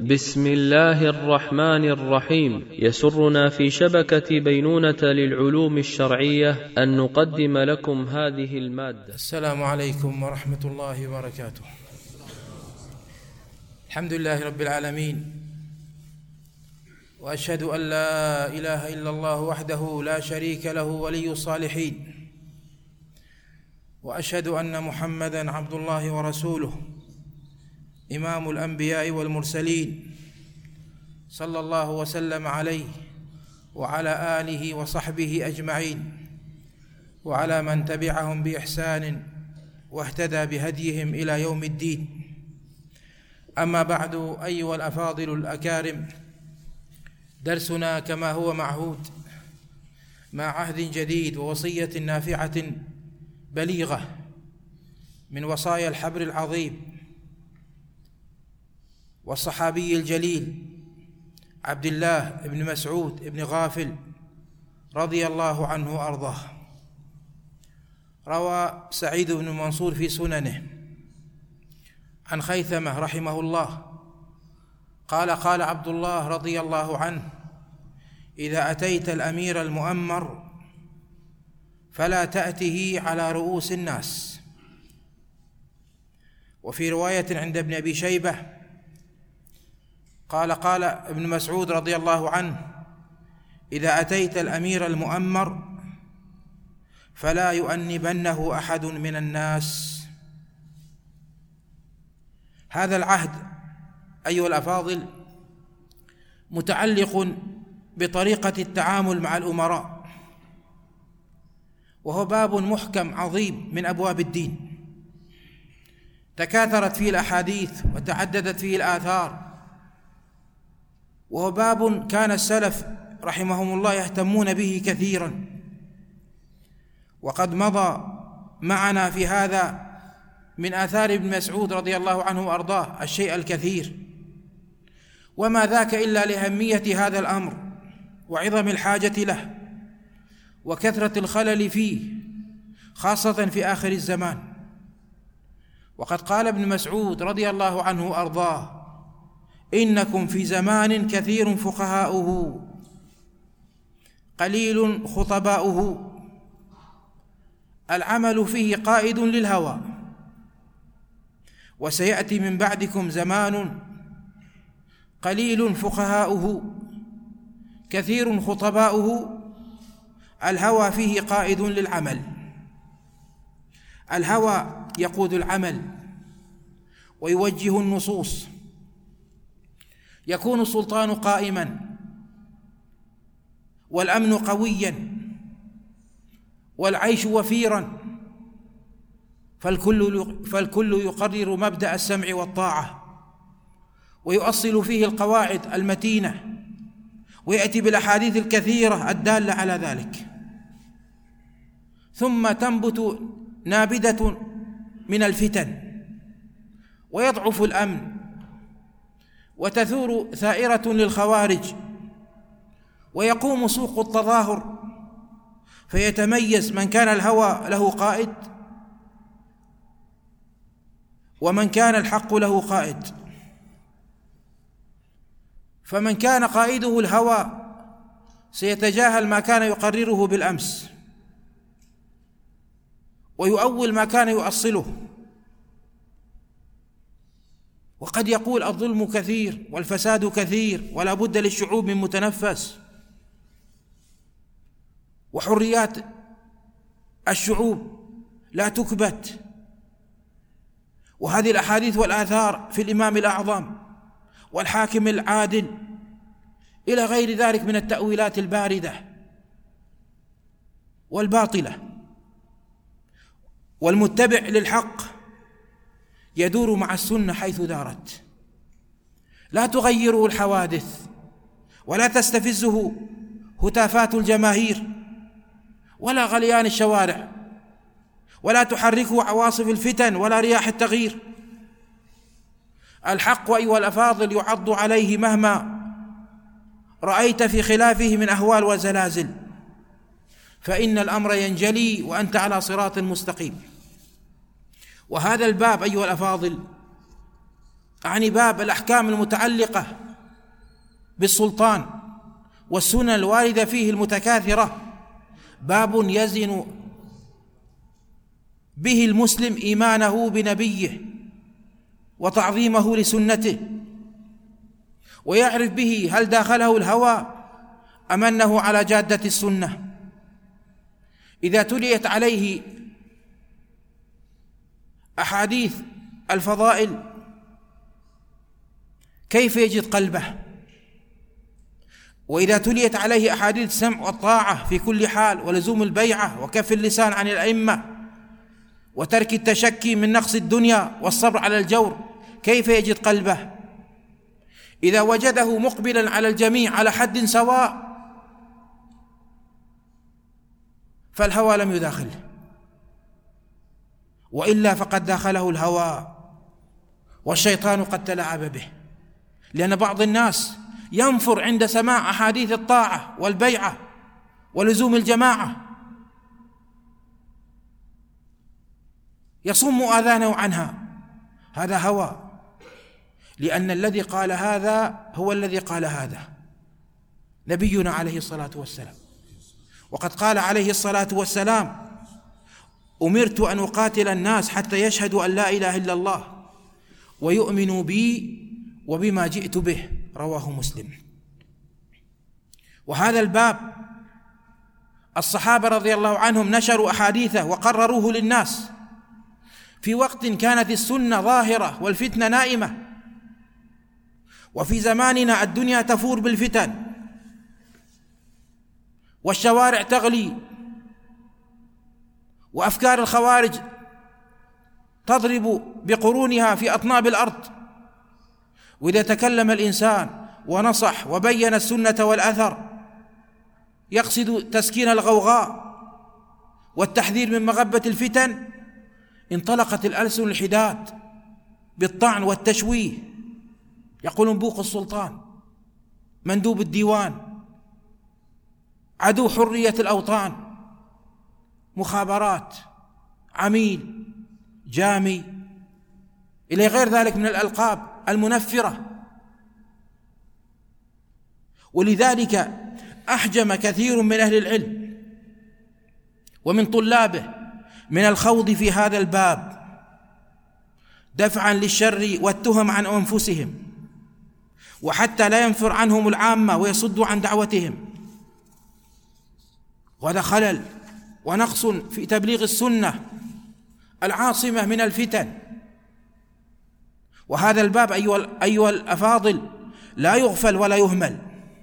بسم الله الرحمن الرحيم. يسرنا في شبكة بينونة للعلوم الشرعية أن نقدم لكم هذه المادة. السلام عليكم ورحمة الله وبركاته. الحمد لله رب العالمين، وأشهد أن لا إله إلا الله وحده لا شريك له ولي الصالحين، وأشهد أن محمدًا عبد الله ورسوله إمام الأنبياء والمرسلين، صلى الله وسلم عليه وعلى آله وصحبه أجمعين، وعلى من تبعهم بإحسان واهتدى بهديهم إلى يوم الدين. أما بعد، أيها الأفاضل الأكارم، درسنا كما هو معهود مع عهد جديد ووصية نافعة بليغة من وصايا الحبر العظيم والصحابي الجليل عبد الله بن مسعود بن غافل رضي الله عنه وأرضاه. روى سعيد بن منصور في سننه عن خيثمة رحمه الله قال: قال عبد الله رضي الله عنه: إذا أتيت الأمير المؤمر فلا تأته على رؤوس الناس. وفي رواية عند ابن أبي شيبة قال ابن مسعود رضي الله عنه: إذا أتيت الأمير المؤمر فلا يؤنبنه أحد من الناس. هذا العهد أيها الأفاضل متعلق بطريقة التعامل مع الأمراء، وهو باب محكم عظيم من أبواب الدين، تكاثرت فيه الأحاديث وتعددت فيه الآثار، وهو باب كان السلف رحمهم الله يهتمون به كثيرا، وقد مضى معنا في هذا من آثار ابن مسعود رضي الله عنه وأرضاه الشيء الكثير، وما ذاك إلا لأهمية هذا الأمر وعظم الحاجة له وكثرة الخلل فيه، خاصة في آخر الزمان. وقد قال ابن مسعود رضي الله عنه وأرضاه: إنكم في زمان كثير فقهاؤه قليل خطباؤه، العمل فيه قائد للهوى، وسيأتي من بعدكم زمان قليل فقهاؤه كثير خطباؤه، الهوى فيه قائد للعمل. الهوى يقود العمل ويوجه النصوص، يكون السلطان قائما والأمن قويا والعيش وفيرا، فالكل يقرر مبدأ السمع والطاعة ويؤصل فيه القواعد المتينة، ويأتي بالأحاديث الكثيرة الدالة على ذلك. ثم تنبت نابدة من الفتن ويضعف الأمن وتثور ثائرة للخوارج، ويقوم سوق التظاهر، فيتميز من كان الهوى له قائد ومن كان الحق له قائد. فمن كان قائده الهوى سيتجاهل ما كان يقرره بالأمس ويؤول ما كان يؤصله، وقد يقول الظلم كثير والفساد كثير ولا بد للشعوب من متنفس، وحريات الشعوب لا تكبت. وهذه الأحاديث والآثار في الإمام الأعظم والحاكم العادل إلى غير ذلك من التأويلات الباردة والباطلة. والمتبع للحق يدور مع السنة حيث دارت، لا تغيره الحوادث ولا تستفزه هتافات الجماهير ولا غليان الشوارع، ولا تحركه عواصف الفتن ولا رياح التغيير. الحق أيها الأفاضل يعض عليه مهما رأيت في خلافه من أهوال وزلازل، فإن الأمر ينجلي وأنت على صراط مستقيم. وهذا الباب أيها الأفاضل أعني باب الأحكام المتعلقة بالسلطان والسنن الواردة فيه المتكاثرة، باب يزن به المسلم إيمانه بنبيه وتعظيمه لسنته، ويعرف به هل داخله الهوى أم أنه على جادة السنة. إذا تليت عليه أحاديث الفضائل كيف يجد قلبه؟ وإذا تليت عليه أحاديث السمع والطاعة في كل حال ولزوم البيعة وكف اللسان عن الأئمة وترك التشكي من نقص الدنيا والصبر على الجور، كيف يجد قلبه؟ إذا وجده مقبلا على الجميع على حد سواء فالهوى لم يداخله، وإلا فقد داخله الهوى والشيطان قد تلاعب به. لأن بعض الناس ينفر عند سماع أحاديث الطاعة والبيعة ولزوم الجماعة، يصم آذانه عنها، هذا هوى، لأن الذي قال هذا هو الذي قال هذا، نبينا عليه الصلاة والسلام. وقد قال عليه الصلاة والسلام: أمرت أن أقاتل الناس حتى يشهدوا أن لا إله إلا الله ويؤمنوا بي وبما جئت به، رواه مسلم. وهذا الباب الصحابة رضي الله عنهم نشروا أحاديثه وقرروه للناس في وقت كانت السنة ظاهرة والفتنة نائمة، وفي زماننا الدنيا تفور بالفتن والشوارع تغلي وأفكار الخوارج تضرب بقرونها في أطناب الأرض. وإذا تكلم الإنسان ونصح وبين السنة والأثر يقصد تسكين الغوغاء والتحذير من مغبة الفتن، انطلقت الألسن الحداد بالطعن والتشويه، يقولون بوق السلطان، مندوب الديوان، عدو حرية الأوطان، مخابرات، عميل، جامي، إلى غير ذلك من الألقاب المنفرة. ولذلك أحجم كثير من أهل العلم ومن طلابه من الخوض في هذا الباب دفعا للشر والتهم عن أنفسهم، وحتى لا ينفر عنهم العامة ويصدوا عن دعوتهم. وهذا خلل ونقص في تبليغ السنة العاصمة من الفتن. وهذا الباب أيها الأفاضل لا يغفل ولا يهمل،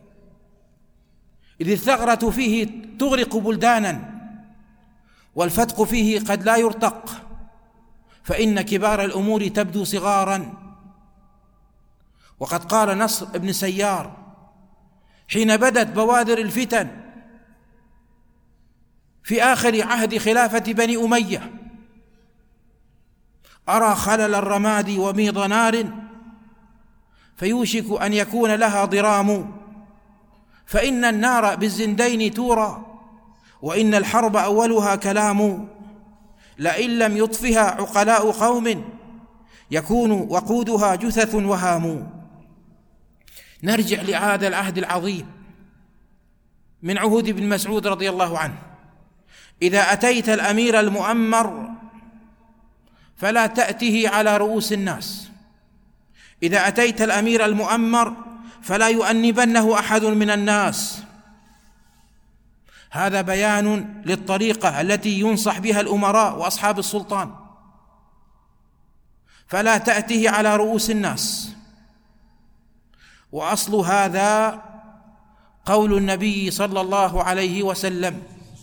إذ الثغرة فيه تغرق بلدانا والفتق فيه قد لا يرتق، فإن كبار الأمور تبدو صغارا. وقد قال نصر بن سيار حين بدت بوادر الفتن في آخر عهد خلافة بني أمية: أرى خلل الرماد وميض نار فيوشك أن يكون لها ضرام، فإن النار بالزندين تورى وإن الحرب أولها كلام، لئن لم يطفها عقلاء قوم يكون وقودها جثث وهام. نرجع لهذا العهد العظيم من عهود ابن مسعود رضي الله عنه: إذا أتيت الأمير المؤمر فلا تأته على رؤوس الناس، إذا أتيت الأمير المؤمر فلا يؤنبنه أحد من الناس. هذا بيان للطريقة التي ينصح بها الأمراء وأصحاب السلطان، فلا تأته على رؤوس الناس. وأصل هذا قول النبي صلى الله عليه وسلم: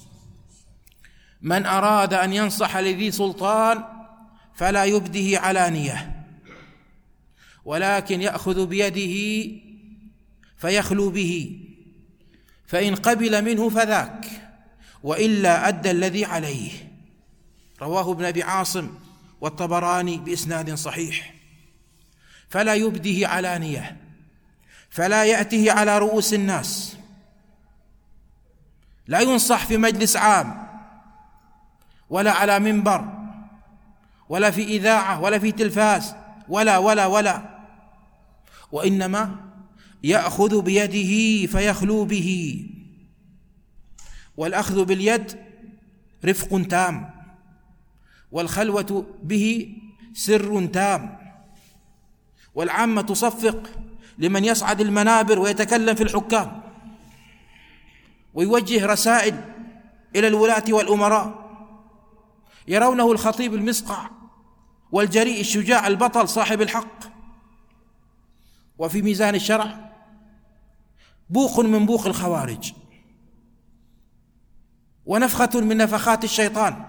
من أراد أن ينصح لذي سلطان فلا يبده علانية، ولكن يأخذ بيده فيخلو به، فإن قبل منه فذاك، وإلا أدى الذي عليه. رواه ابن أبي عاصم والطبراني بإسناد صحيح. فلا يبده علانية، فلا يأته على رؤوس الناس، لا ينصح في مجلس عام ولا على منبر ولا في إذاعة ولا في تلفاز ولا وإنما يأخذ بيده فيخلو به، والأخذ باليد رفق تام، والخلوة به سر تام. والعامة تصفق لمن يصعد المنابر ويتكلم في الحكام ويوجه رسائل إلى الولاة والأمراء، يرونه الخطيب المصقع والجريء الشجاع البطل صاحب الحق، وفي ميزان الشرع بوق من بوق الخوارج ونفخة من نفخات الشيطان.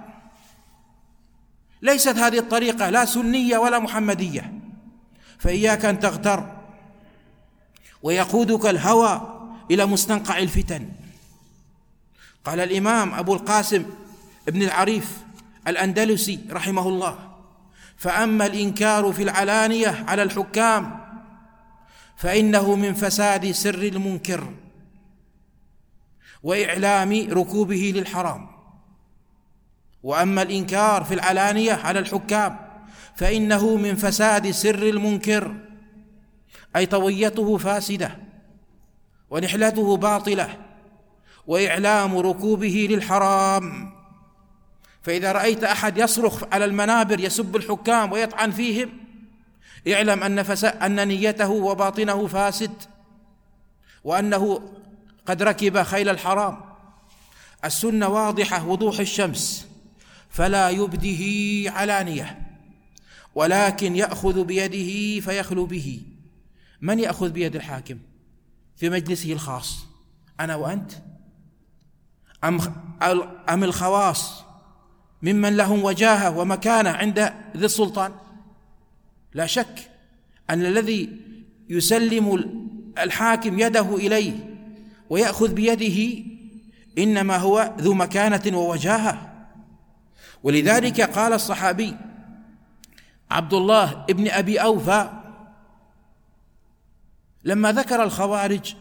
ليست هذه الطريقة لا سنية ولا محمدية، فإياك أن تغتر ويقودك الهوى إلى مستنقع الفتن. قال الإمام أبو القاسم ابن العريف الأندلسي رحمه الله: فأما الإنكار في العلانية على الحكام فإنه من فساد سر المنكر وإعلام ركوبه للحرام. وأما الإنكار في العلانية على الحكام فإنه من فساد سر المنكر، أي طويته فاسدة ونحلته باطلة وإعلام ركوبه للحرام. فإذا رأيت أحد يصرخ على المنابر يسب الحكام ويطعن فيهم، اعلم أن نيته وباطنه فاسد، وأنه قد ركب خيل الحرام. السنة واضحة وضوح الشمس، فلا يبده علانية، ولكن يأخذ بيده فيخلو به. من يأخذ بيد الحاكم في مجلسه الخاص؟ أنا وأنت؟ أم الخواص ممن لهم وجاهة ومكانة عند ذي السلطان؟ لا شك أن الذي يسلم الحاكم يده إليه ويأخذ بيده إنما هو ذو مكانة ووجاهة. ولذلك قال الصحابي عبد الله ابن أبي أوفى لما ذكر الخوارج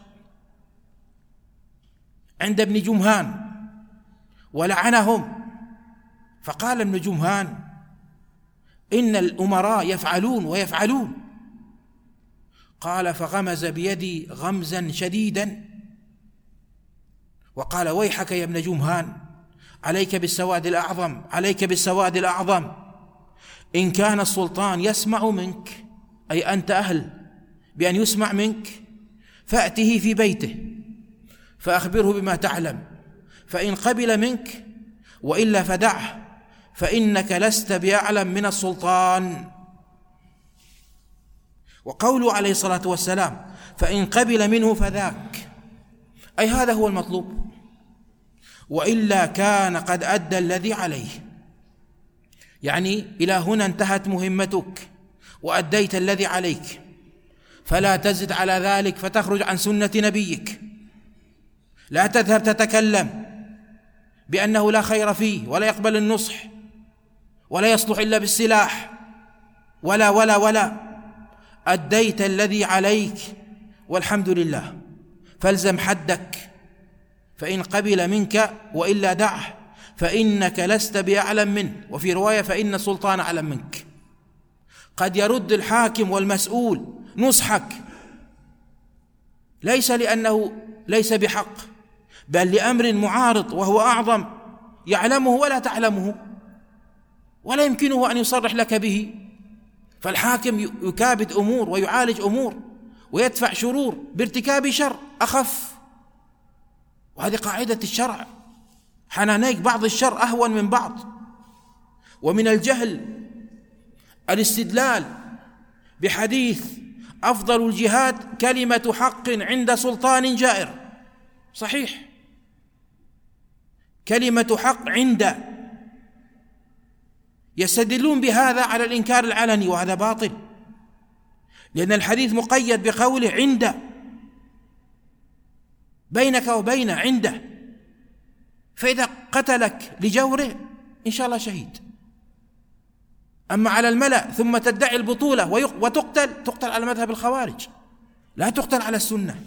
عند ابن جمهان ولعنهم، فقال ابن جمهان: إن الأمراء يفعلون ويفعلون. قال: فغمز بيدي غمزا شديدا وقال: ويحك يا ابن جمهان، عليك بالسواد الأعظم، عليك بالسواد الأعظم. إن كان السلطان يسمع منك، أي أنت أهل بأن يسمع منك، فأته في بيته فأخبره بما تعلم، فإن قبل منك وإلا فدعه، فإنك لست بأعلم من السلطان. وقوله عليه الصلاة والسلام: فإن قبل منه فذاك، أي هذا هو المطلوب، وإلا كان قد أدى الذي عليه. يعني إلى هنا انتهت مهمتك وأديت الذي عليك، فلا تزد على ذلك فتخرج عن سنة نبيك. لا تذهب تتكلم بأنه لا خير فيه ولا يقبل النصح ولا يصلح إلا بالسلاح ولا ولا ولا. أديت الذي عليك والحمد لله، فالزم حدك. فإن قبل منك وإلا دعه، فإنك لست بأعلم منه. وفي رواية: فإن السلطان أعلم منك. قد يرد الحاكم والمسؤول نصحك ليس لأنه ليس بحق، بل لأمر معارض وهو أعظم يعلمه ولا تعلمه ولا يمكنه أن يصرح لك به. فالحاكم يكابد أمور ويعالج أمور ويدفع شرور بارتكاب شر أخف، وهذه قاعدة الشرع. حنانيك بعض الشر أهون من بعض. ومن الجهل الاستدلال بحديث أفضل الجهاد كلمة حق عند سلطان جائر. صحيح، كلمة حق عند، يستدلون بهذا على الإنكار العلني، وهذا باطل، لأن الحديث مقيد بقوله عند، بينك وبينه عنده. فإذا قتلك لجوره إن شاء الله شهيد. أما على الملأ ثم تدعي البطولة تقتل على مذهب الخوارج، لا تقتل على السنة.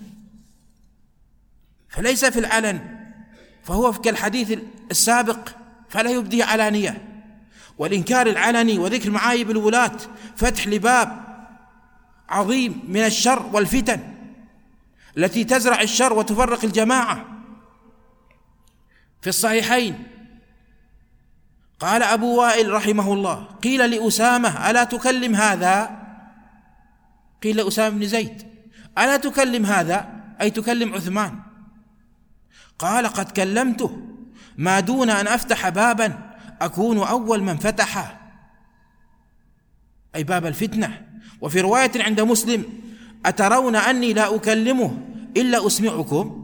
فليس في العلن، فهو كالحديث السابق فلا يبدي علانية. والإنكار العلني وذكر معايب الولاة فتح لباب عظيم من الشر والفتن التي تزرع الشر وتفرق الجماعة. في الصحيحين قال أبو وائل رحمه الله: قيل لأسامة: ألا تكلم هذا؟ قيل لأسامة بن زيد: ألا تكلم هذا؟ أي تكلم عثمان. قال: قد كلمته، ما دون أن أفتح بابا أكون أول من فتحه، أي باب الفتنة. وفي رواية عند مسلم: أترون أني لا أكلمه إلا أسمعكم؟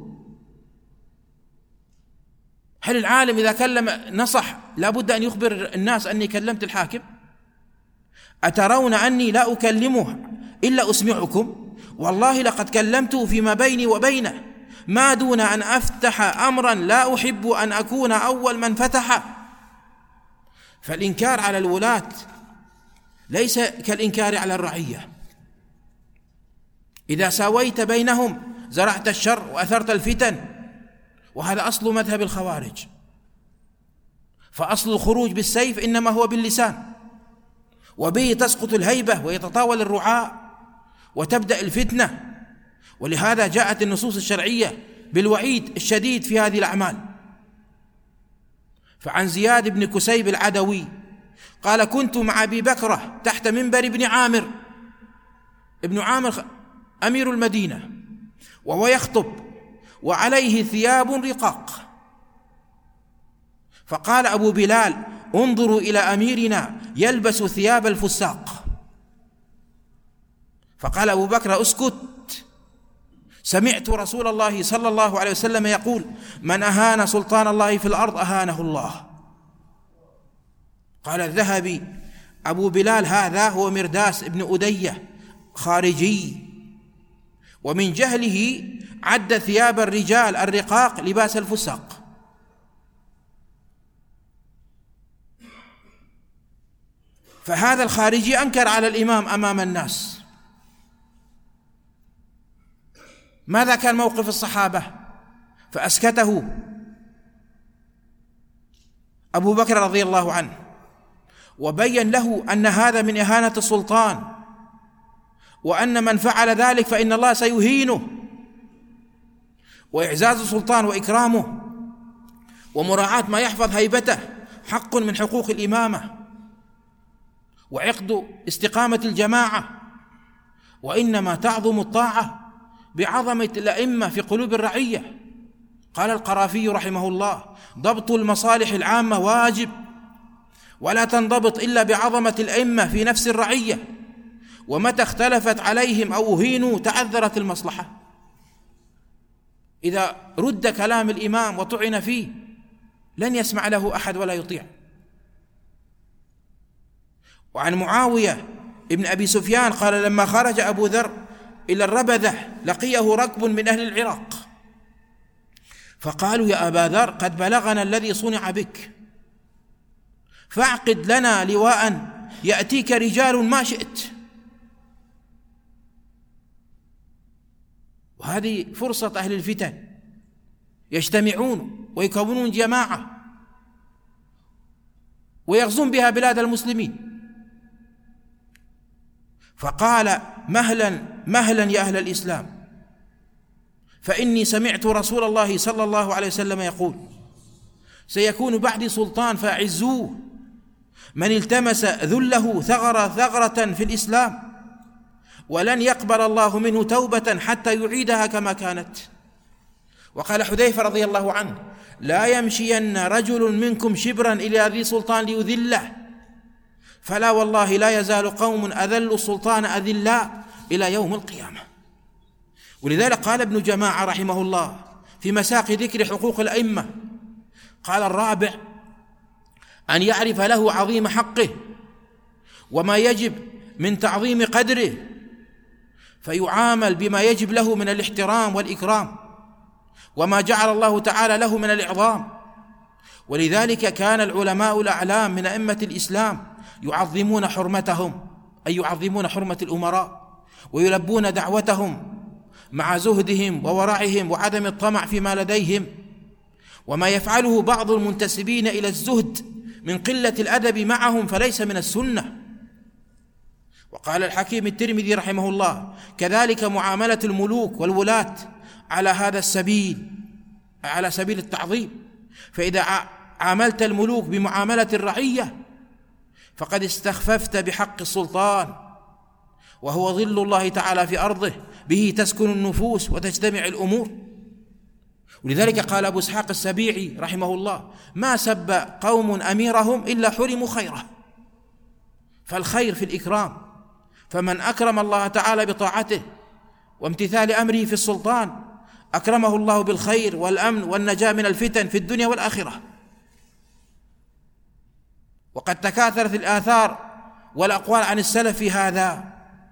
هل العالم إذا كلم نصح لابد أن يخبر الناس أني كلمت الحاكم؟ أترون أني لا أكلمه إلا أسمعكم؟ والله لقد كلمته فيما بيني وبينه، ما دون أن أفتح أمرا لا أحب أن أكون أول من فتحه. فالإنكار على الولاة ليس كالإنكار على الرعية. إذا ساويت بينهم زرعت الشر وأثرت الفتن، وهذا أصل مذهب الخوارج. فأصل الخروج بالسيف إنما هو باللسان، وبه تسقط الهيبة ويتطاول الرعاء وتبدأ الفتنة. ولهذا جاءت النصوص الشرعية بالوعيد الشديد في هذه الأعمال. فعن زياد بن كسيب العدوي قال: كنت مع أبي بكرة تحت منبر ابن عامر أمير المدينة، وهو يخطب وعليه ثياب رقاق، فقال أبو بلال: انظروا إلى أميرنا يلبس ثياب الفساق. فقال أبو بكر: اسكت، سمعت رسول الله صلى الله عليه وسلم يقول: من أهان سلطان الله في الأرض أهانه الله. قال الذهبي: أبو بلال هذا هو مرداس ابن أدية خارجي، ومن جهله عد ثياب الرجال الرقاق لباس الفساق. فهذا الخارجي أنكر على الإمام أمام الناس. ماذا كان موقف الصحابة؟ فأسكته أبو بكر رضي الله عنه، وبين له أن هذا من إهانة السلطان، وأن من فعل ذلك فإن الله سيهينه. وإعزاز السلطان وإكرامه ومراعاة ما يحفظ هيبته حق من حقوق الإمامة وعقد استقامة الجماعة. وإنما تعظم الطاعة بعظمة الأئمة في قلوب الرعية. قال القرافي رحمه الله: ضبط المصالح العامة واجب، ولا تنضبط إلا بعظمة الأئمة في نفس الرعية، ومتى اختلفت عليهم أو أهينوا تعذرت المصلحة. إذا رد كلام الإمام وطعن فيه لن يسمع له أحد ولا يطيع. وعن معاوية ابن أبي سفيان قال: لما خرج أبو ذر إلى الربذة لقيه ركب من أهل العراق، فقالوا: يا أبا ذر، قد بلغنا الذي صنع بك، فاعقد لنا لواء يأتيك رجال ما شئت. وهذه فرصة أهل الفتن، يجتمعون ويكونون جماعة ويغزون بها بلاد المسلمين. فقال: مهلا مهلا يا أهل الإسلام، فإني سمعت رسول الله صلى الله عليه وسلم يقول: سيكون بعدي سلطان فأعزوه، من التمس ذله ثغرة في الإسلام، ولن يقبل الله منه توبة حتى يعيدها كما كانت. وقال حذيفة رضي الله عنه: لا يمشين رجل منكم شبرا إلى ذي سلطان ليذله، فلا والله لا يزال قوم أذلوا السلطان أذلاء إلى يوم القيامة. ولذلك قال ابن جماعة رحمه الله في مساق ذكر حقوق الأئمة، قال: الرابع أن يعرف له عظيم حقه وما يجب من تعظيم قدره، فيعامل بما يجب له من الاحترام والإكرام وما جعل الله تعالى له من الإعظام. ولذلك كان العلماء الأعلام من أئمة الإسلام يعظمون حرمتهم، أي يعظمون حرمة الأمراء، ويلبون دعوتهم مع زهدهم وورعهم وعدم الطمع فيما لديهم. وما يفعله بعض المنتسبين إلى الزهد من قلة الأدب معهم فليس من السنة. وقال الحكيم الترمذي رحمه الله: كذلك معاملة الملوك والولاة على هذا السبيل، على سبيل التعظيم. فإذا عاملت الملوك بمعاملة الرعية فقد استخففت بحق السلطان، وهو ظل الله تعالى في أرضه، به تسكن النفوس وتجتمع الأمور. ولذلك قال أبو إسحاق السبيعي رحمه الله: ما سب قوم أميرهم إلا حرموا خيره. فالخير في الإكرام، فمن أكرم الله تعالى بطاعته وامتثال أمره في السلطان أكرمه الله بالخير والأمن والنجاة من الفتن في الدنيا والآخرة. وقد تكاثرت الآثار والأقوال عن السلف في هذا،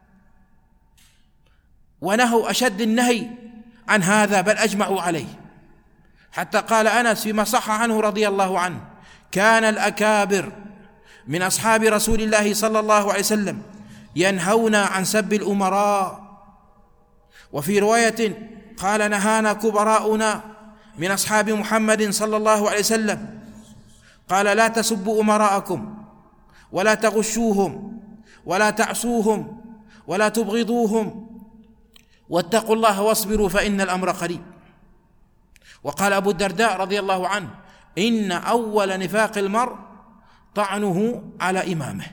ونهوا أشد النهي عن هذا، بل أجمعوا عليه. حتى قال أنس فيما صح عنه رضي الله عنه: كان الأكابر من أصحاب رسول الله صلى الله عليه وسلم ينهون عن سب الأمراء. وفي رواية قال: نهانا كبراؤنا من أصحاب محمد صلى الله عليه وسلم، قال: لا تسبوا أمراءكم ولا تغشوهم ولا تعصوهم ولا تبغضوهم، واتقوا الله واصبروا فإن الأمر قريب. وقال أبو الدرداء رضي الله عنه: إن أول نفاق المرء طعنه على إمامه.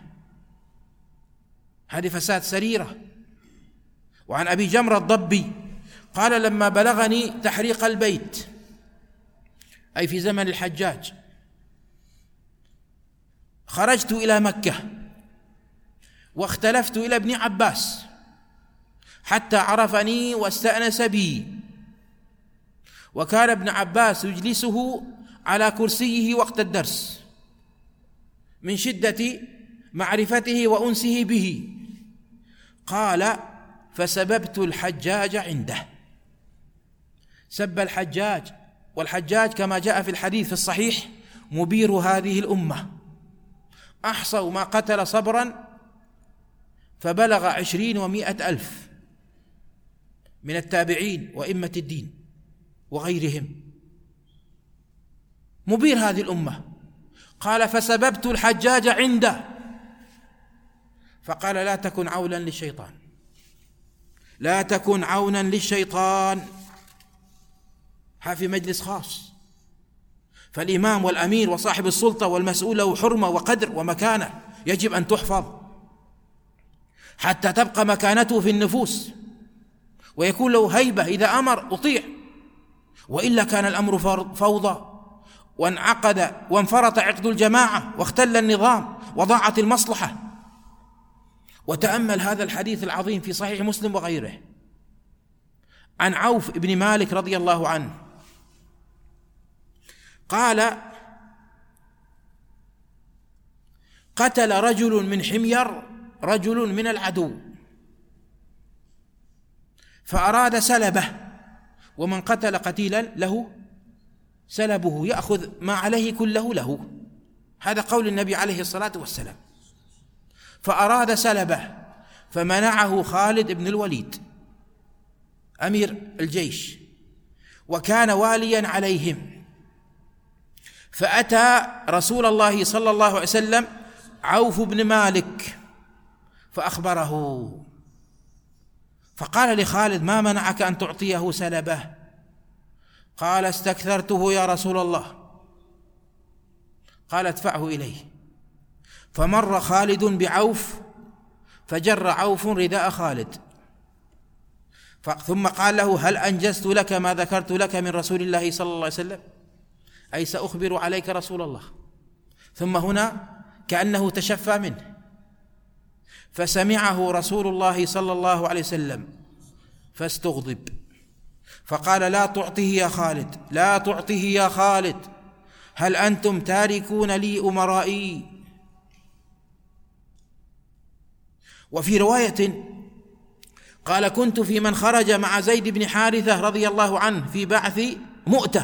هذه فساد سريرة. وعن أبي جمرة الضبي قال: لما بلغني تحريق البيت، أي في زمن الحجاج، خرجت إلى مكة واختلفت إلى ابن عباس حتى عرفني واستأنس بي، وكان ابن عباس يجلسه على كرسيه وقت الدرس من شدة معرفته وأنسه به. قال: فسببت الحجاج عنده. سب الحجاج، والحجاج كما جاء في الحديث في الصحيح مبير هذه الأمة، أحصوا ما قتل صبرا فبلغ 20 و100 ألف من التابعين وإمة الدين وغيرهم، مبير هذه الأمة. قال: فسببت الحجاج عنده، فقال: لا تكن عونا للشيطان، لا تكن عونا للشيطان. ها في مجلس خاص، فالإمام والأمير وصاحب السلطة والمسؤول له حرمة وقدر ومكانة يجب أن تحفظ حتى تبقى مكانته في النفوس، ويكون له هيبة. إذا أمر أطيع، وإلا كان الأمر فوضى، وانعقد وانفرط عقد الجماعة واختل النظام وضاعت المصلحة. وتأمل هذا الحديث العظيم في صحيح مسلم وغيره عن عوف بن مالك رضي الله عنه قال: قتل رجل من حمير رجل من العدو فأراد سلبه، ومن قتل قتيلا له سلبه يأخذ ما عليه كله له، هذا قول النبي عليه الصلاة والسلام. فأراد سلبه فمنعه خالد بن الوليد أمير الجيش، وكان واليا عليهم. فأتى رسول الله صلى الله عليه وسلم عوف بن مالك فأخبره، فقال لخالد: ما منعك أن تعطيه سلبه؟ قال: استكثرته يا رسول الله. قال: ادفعه إليه. فمر خالد بعوف فجر عوف رداء خالد، ثم قال له: هل أنجزت لك ما ذكرت لك من رسول الله صلى الله عليه وسلم؟ أي سأخبر عليك رسول الله. ثم هنا كأنه تشفى منه، فسمعه رسول الله صلى الله عليه وسلم فاستغضب، فقال: لا تعطه يا خالد، لا تعطه يا خالد، هل أنتم تاركون لي أمرائي؟ وفي رواية قال: كنت في من خرج مع زيد بن حارثة رضي الله عنه في بعث مؤتة،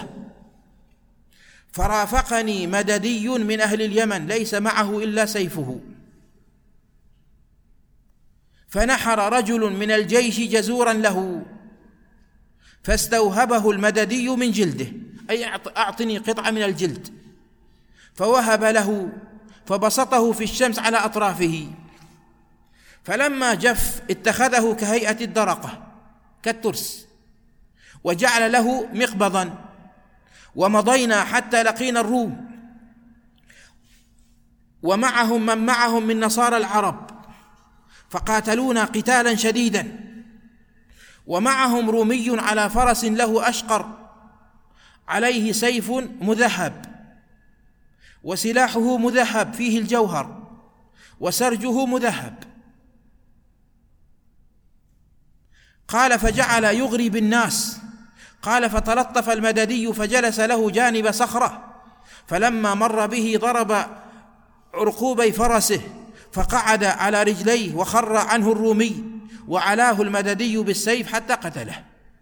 فرافقني مددي من أهل اليمن ليس معه إلا سيفه، فنحر رجل من الجيش جزورا له، فاستوهبه المددي من جلده، أي أعطني قطعة من الجلد، فوهب له، فبسطه في الشمس على أطرافه، فلما جف اتخذه كهيئة الدرقة كالترس، وجعل له مقبضا، ومضينا حتى لقينا الروم، ومعهم من معهم من نصارى العرب، فقاتلونا قتالا شديدا، ومعهم رومي على فرس له أشقر عليه سيف مذهب، وسلاحه مذهب فيه الجوهر، وسرجه مذهب. قال فجعل يغري بالناس. قال فتلطف المددي فجلس له جانب صخرة، فلما مر به ضرب عرقوبي فرسه فقعد على رجليه، وخر عنه الرومي، وعلاه المددي بالسيف حتى قتله.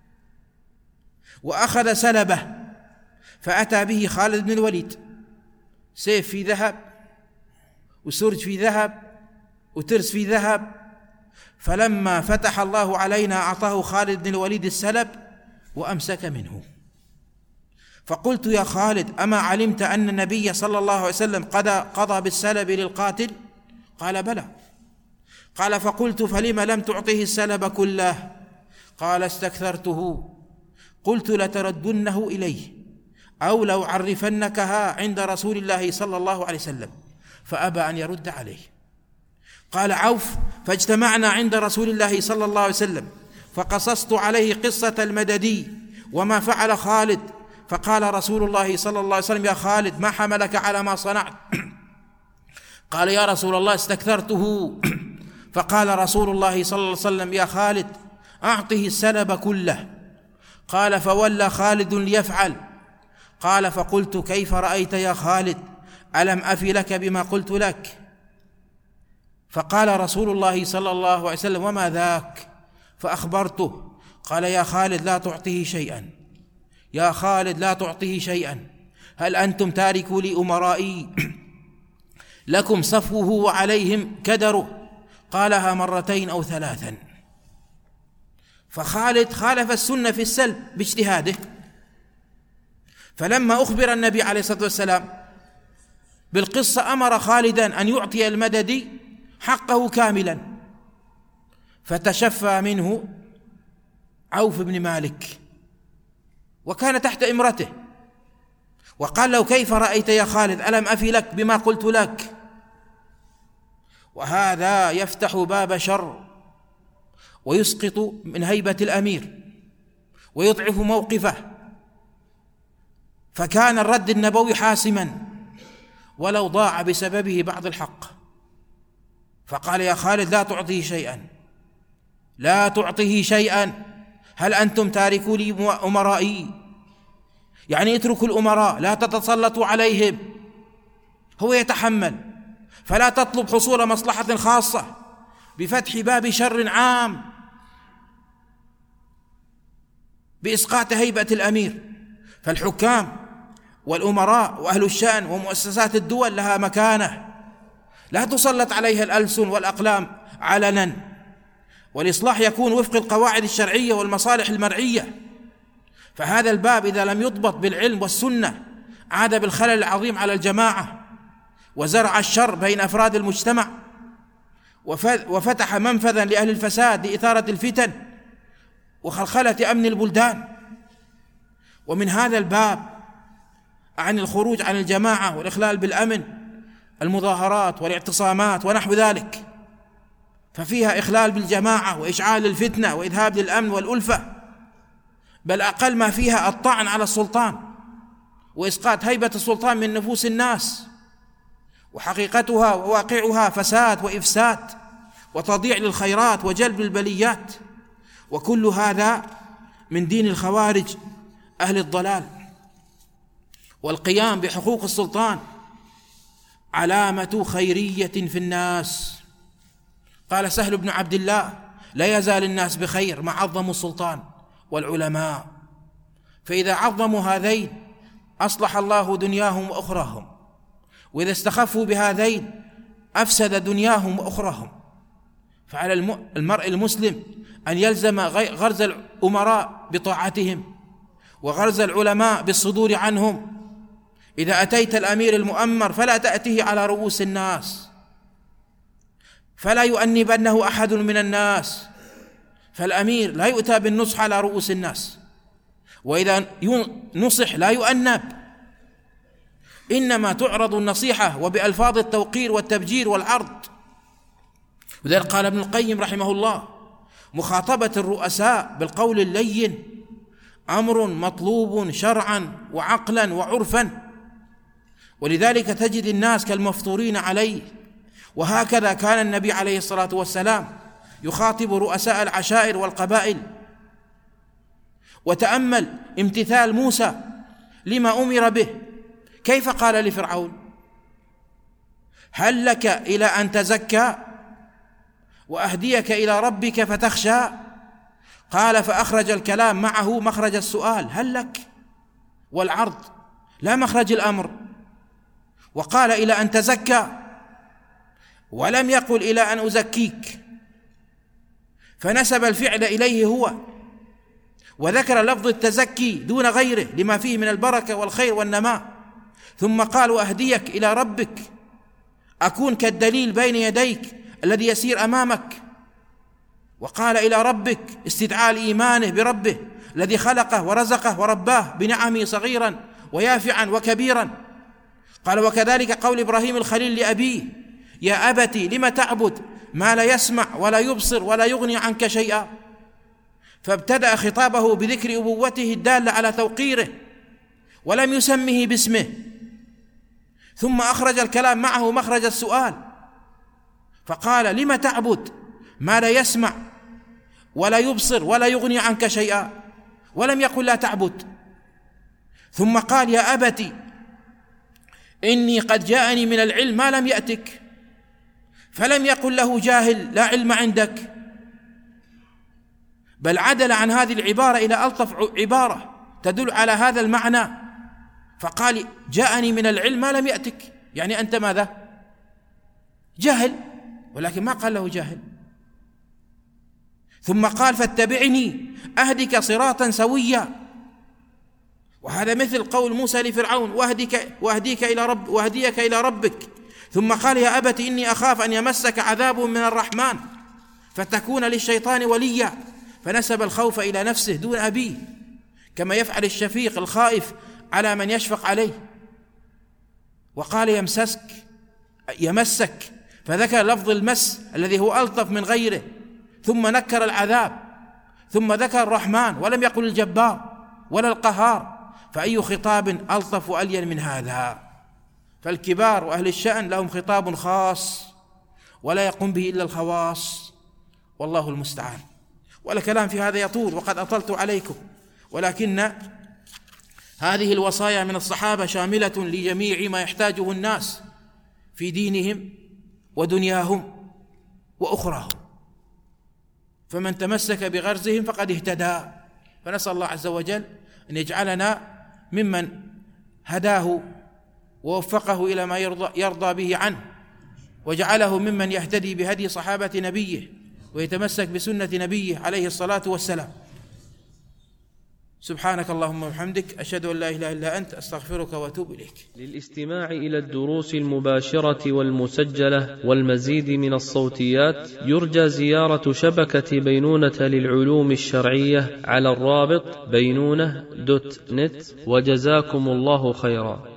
وأخذ سلبه فأتى به خالد بن الوليد، سيف في ذهب، وسرج في ذهب، وترس في ذهب. فلما فتح الله علينا أعطاه خالد بن الوليد السلب وأمسك منه. فقلت يا خالد أما علمت أن النبي صلى الله عليه وسلم قضى بالسلب للقاتل؟ قال بلى. قال فقلت فلم لم تعطه السلب كله؟ قال استكثرته. قلت لتردنه إليه أو لو عرفنكها عند رسول الله صلى الله عليه وسلم، فأبى أن يرد عليه. قال عوف فاجتمعنا عند رسول الله صلى الله عليه وسلم، فقصصت عليه قصة المددي وما فعل خالد، فقال رسول الله صلى الله عليه وسلم يا خالد ما حملك على ما صنعت؟ قال يا رسول الله استكثرته. فقال رسول الله صلى الله عليه وسلم يا خالد أعطه السلب كله. قال فولى خالد ليفعل. قال فقلت كيف رأيت يا خالد؟ ألم أفي لك بما قلت لك؟ فقال رسول الله صلى الله عليه وسلم وما ذاك؟ فأخبرته. قال يا خالد لا تعطيه شيئا، يا خالد لا تعطيه شيئا. هل أنتم تاركوا لي أمرائي؟ لكم صفوه وعليهم كدره. قالها مرتين أو ثلاثا. فخالد خالف السنة في السلب باجتهاده. فلما أخبر النبي عليه الصلاة والسلام بالقصة أمر خالدا أن يعطي المددي حقه كاملا، فتشفى منه عوف بن مالك وكان تحت إمرته، وقال له كيف رأيت يا خالد؟ ألم أفي لك بما قلت لك؟ وهذا يفتح باب شر ويسقط من هيبة الأمير ويضعف موقفه. فكان الرد النبوي حاسما ولو ضاع بسببه بعض الحق. فقال يا خالد لا تعطيه شيئا، لا تعطيه شيئا. هل أنتم تاركوا لي أمرائي؟ يعني اتركوا الأمراء، لا تتسلطوا عليهم، هو يتحمل. فلا تطلب حصول مصلحة خاصة بفتح باب شر عام بإسقاط هيبة الأمير. فالحكام والأمراء وأهل الشأن ومؤسسات الدول لها مكانة لا تسلط عليها الألسن والأقلام علنا، والإصلاح يكون وفق القواعد الشرعية والمصالح المرعية. فهذا الباب إذا لم يضبط بالعلم والسنة عاد بالخلل العظيم على الجماعة، وزرع الشر بين أفراد المجتمع، وفتح منفذا لأهل الفساد لإثارة الفتن وخلخلة أمن البلدان. ومن هذا الباب عن الخروج عن الجماعة والإخلال بالأمن، المظاهرات والاعتصامات ونحو ذلك، ففيها إخلال بالجماعة وإشعال الفتنة وإذهاب للأمن والألفة، بل أقل ما فيها الطعن على السلطان وإسقاط هيبة السلطان من نفوس الناس، وحقيقتها وواقعها فساد وإفساد وتضييع للخيرات وجلب البليات. وكل هذا من دين الخوارج أهل الضلال. والقيام بحقوق السلطان علامة خيرية في الناس. قال سهل بن عبد الله لا يزال الناس بخير ما عظموا السلطان والعلماء، فإذا عظموا هذين أصلح الله دنياهم وأخراهم، وإذا استخفوا بهذين أفسد دنياهم وأخراهم. فعلى المرء المسلم أن يلزم غرز الأمراء بطاعتهم وغرز العلماء بالصدور عنهم. إذا أتيت الأمير المؤمر فلا تأتيه على رؤوس الناس، فلا يؤنبنه أحد من الناس، فالأمير لا يؤتى بالنصح على رؤوس الناس، وإذا نصح لا يؤنب، إنما تعرض النصيحة وبألفاظ التوقير والتبجير والعرض. وذلك قال ابن القيم رحمه الله: مخاطبة الرؤساء بالقول اللين أمر مطلوب شرعا وعقلا وعرفا، ولذلك تجد الناس كالمفطورين عليه. وهكذا كان النبي عليه الصلاة والسلام يخاطب رؤساء العشائر والقبائل. وتأمل امتثال موسى لما أمر به، كيف قال لفرعون: هل لك إلى أن تزكى وأهديك إلى ربك فتخشى؟ قال فأخرج الكلام معه مخرج السؤال: هل لك؟ والعرض لا مخرج الأمر. وقال إلى أن تزكى، ولم يقل إلى أن أزكيك، فنسب الفعل إليه هو، وذكر لفظ التزكي دون غيره لما فيه من البركة والخير والنماء. ثم قال: وأهديك إلى ربك، أكون كالدليل بين يديك الذي يسير أمامك. وقال إلى ربك استدعاء إيمانه بربه الذي خلقه ورزقه ورباه بنعمه صغيرا ويافعا وكبيرا. قال: وكذلك قول إبراهيم الخليل لأبيه: يا أبت لم تعبد ما لا يسمع ولا يبصر ولا يغني عنك شيئا. فابتدأ خطابه بذكر أبوته الدالة على توقيره، ولم يسمه باسمه، ثم أخرج الكلام معه مخرج السؤال، فقال: لم تعبد ما لا يسمع ولا يبصر ولا يغني عنك شيئا، ولم يقل لا تعبد. ثم قال: يا أبت إني قد جاءني من العلم ما لم يأتك، فلم يقل له جاهل لا علم عندك، بل عدل عن هذه العبارة إلى ألطف عبارة تدل على هذا المعنى، فقال: جاءني من العلم ما لم يأتك، يعني أنت ماذا؟ جاهل، ولكن ما قال له جاهل. ثم قال: فاتبعني أهدك صراطا سويا. وهذا مثل قول موسى لفرعون: وأهديك إلى ربك. ثم قال: يا أبت إني أخاف أن يمسك عذاب من الرحمن فتكون للشيطان وليا، فنسب الخوف إلى نفسه دون أبيه، كما يفعل الشفيق الخائف على من يشفق عليه. وقال: يمسك، فذكر لفظ المس الذي هو ألطف من غيره، ثم نكر العذاب، ثم ذكر الرحمن ولم يقل الجبار ولا القهار، فأي خطاب ألطف وألين من هذا؟ فالكبار وأهل الشأن لهم خطاب خاص ولا يقوم به إلا الخواص، والله المستعان. والكلام في هذا يطول وقد أطلت عليكم، ولكن هذه الوصايا من الصحابة شاملة لجميع ما يحتاجه الناس في دينهم ودنياهم وأخراهم، فمن تمسك بغرزهم فقد اهتدى. فنسأل الله عز وجل أن يجعلنا ممن هداه ووفقه إلى ما يرضى به عنه، وجعله ممن يهتدي بهدي صحابة نبيه ويتمسك بسنة نبيه عليه الصلاة والسلام. سبحانك اللهم وبحمدك، أشهد أن لا إله إلا أنت، أستغفرك وأتوب إليك. للاستماع إلى الدروس المباشرة والمسجلة والمزيد من الصوتيات يرجى زيارة شبكة بينونة للعلوم الشرعية على الرابط بينونة.net، وجزاكم الله خيرا.